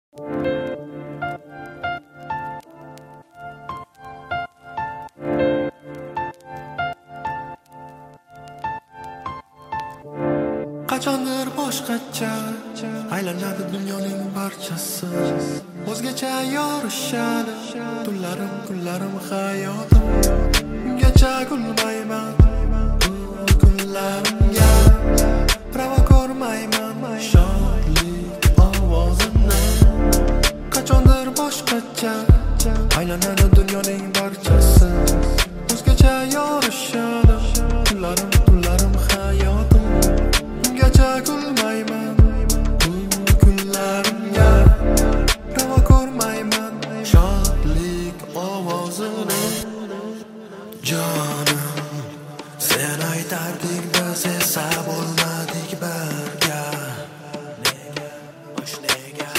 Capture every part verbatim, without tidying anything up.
Qachondir boshqacha aylanadi dunyoning barchasi, o'zgacha yorishadi tunlarim, kunlarim, hayotim. Ungacha kulmayman kunlarimga, ravo ko'rmayman shodlik ovozini. Qachondir boshqacha aylanadi dunyoning barchasi, o'zgacha yorishadi tunlarim, kunlarim, hayotim. Ungacha kulmayman bu kunlarimga, ravo ko'rmayman shodlik ovozini. Jonim, sen aytarding biz esa bo'lmadik birga. Nega, osh nega?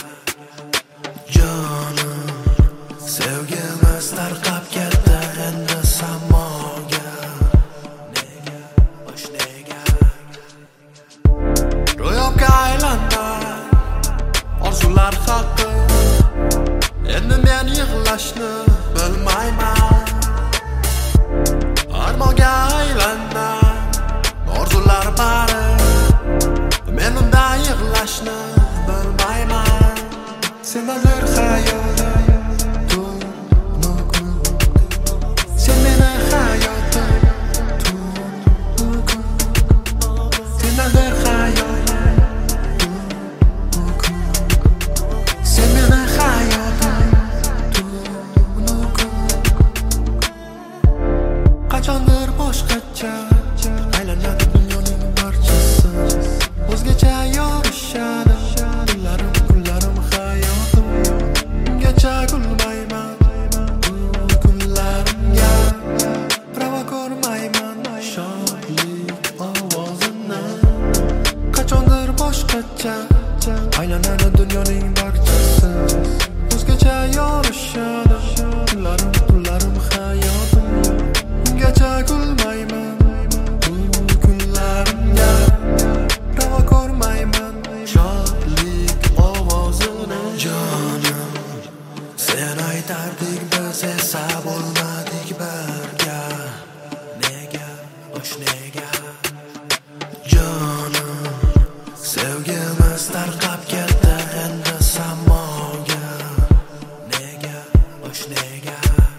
Jonim, sevgimiz tarqab ketdi endi samoga. Nega, osh nega? Ro'yobga aylandi orzular haqqi, endi men yig'lashni bilmayman. Armonga aylandi orzular bari, men unda yig'lashni bilmayman. Sendadir hayotim tunu-kun, sen meni hayotim tunu-kun, sendadir hayotim tunu-kun, sen meni hayotim tunu-kun. Qachondir boshqacha aylanadi dunyoning barchasi, o'zgacha yorishadi tunlarim, kunlarim, hayotim. Ungacha kulmayman bu kunlarimga, ravo ko'rmayman shodlik ovozini. Qachondir boshqacha aylanadi dunyoning barchasi, o'zgacha yorishadi tunlarim, kunlarim, hayotim. Ungacha kulmayman bu kunlarimga, ravo ko'rmayman shodlik ovozini. Jonim, sen aytarding biz esa bo'lmadik birga. Nega, osh nega? Jonim, sevgimiz tarqab ketdi endi samoga. Nega, osh nega?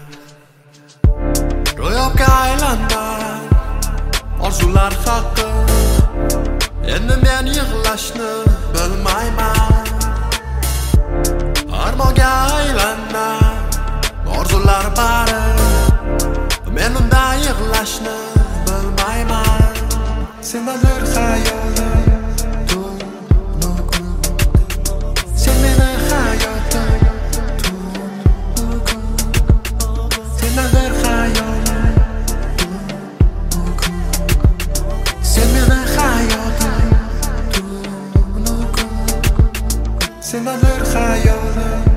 Ro'yobga aylandi orzular haqqi, endi men yig'lashni bilmayman. Armonga aylandi orzular bari, men unda yig'lashni bilmayman. Sendadir hayotim tunu-kun, sen meni hayotim tunu-kun, sendadir hayotim tunu-kun, sen meni hayotim tunu-kun, sendadir hayotim.